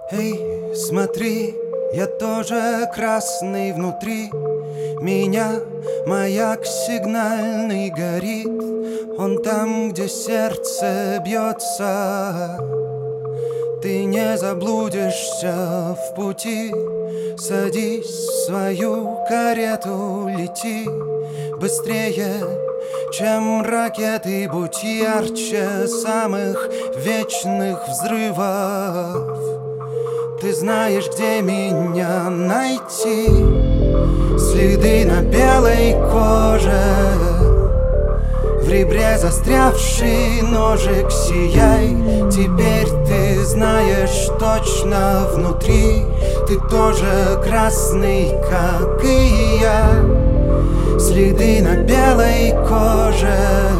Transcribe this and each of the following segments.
Эй, смотри, я тоже красный внутри. Меня маяк сигнальный горит. Он там, где сердце бьется. Ты не заблудишься в пути. Садись в свою карету, лети быстрее, чем ракеты. Будь ярче самых вечных взрывов. Ты знаешь, где меня найти. Следы на белой коже, в ребре застрявший ножик. Сияй, теперь ты знаешь точно внутри. Ты тоже красный, как и я. Следы на белой коже,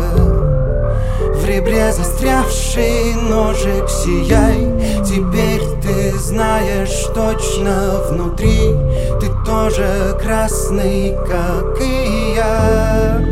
в ребре застрявший ножик. Сияй, теперь ты знаешь точно внутри. Ты тоже красный, как и я.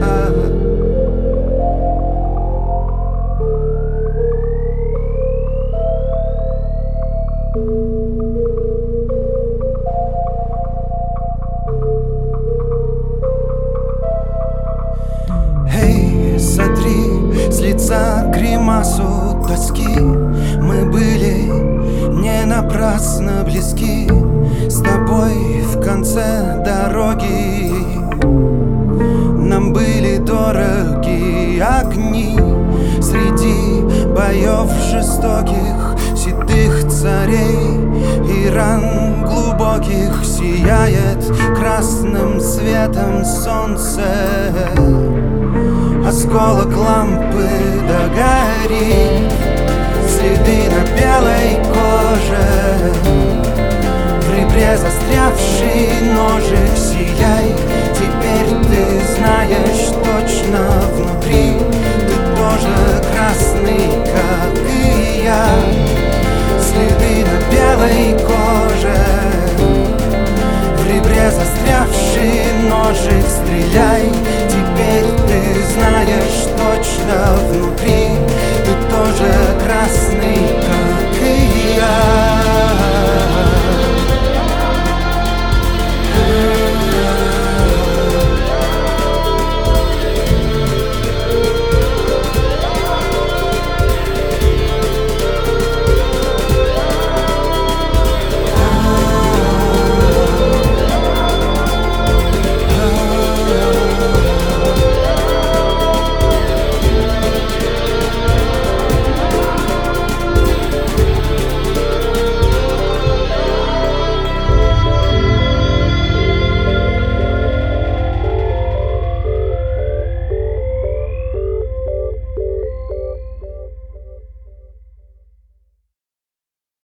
Эй, сотри с лица гримасу тоски. Мы были не напрасно близки. С тобой в конце дороги нам были дороги огни. Среди боев жестоких, седых царей и ран глубоких сияет красным светом солнце. Осколок лампы догорит. Следы на белой коже, в ребре застрявший ножик. Сияй, теперь ты знаешь точно внутри. Ты тоже красный, как и я.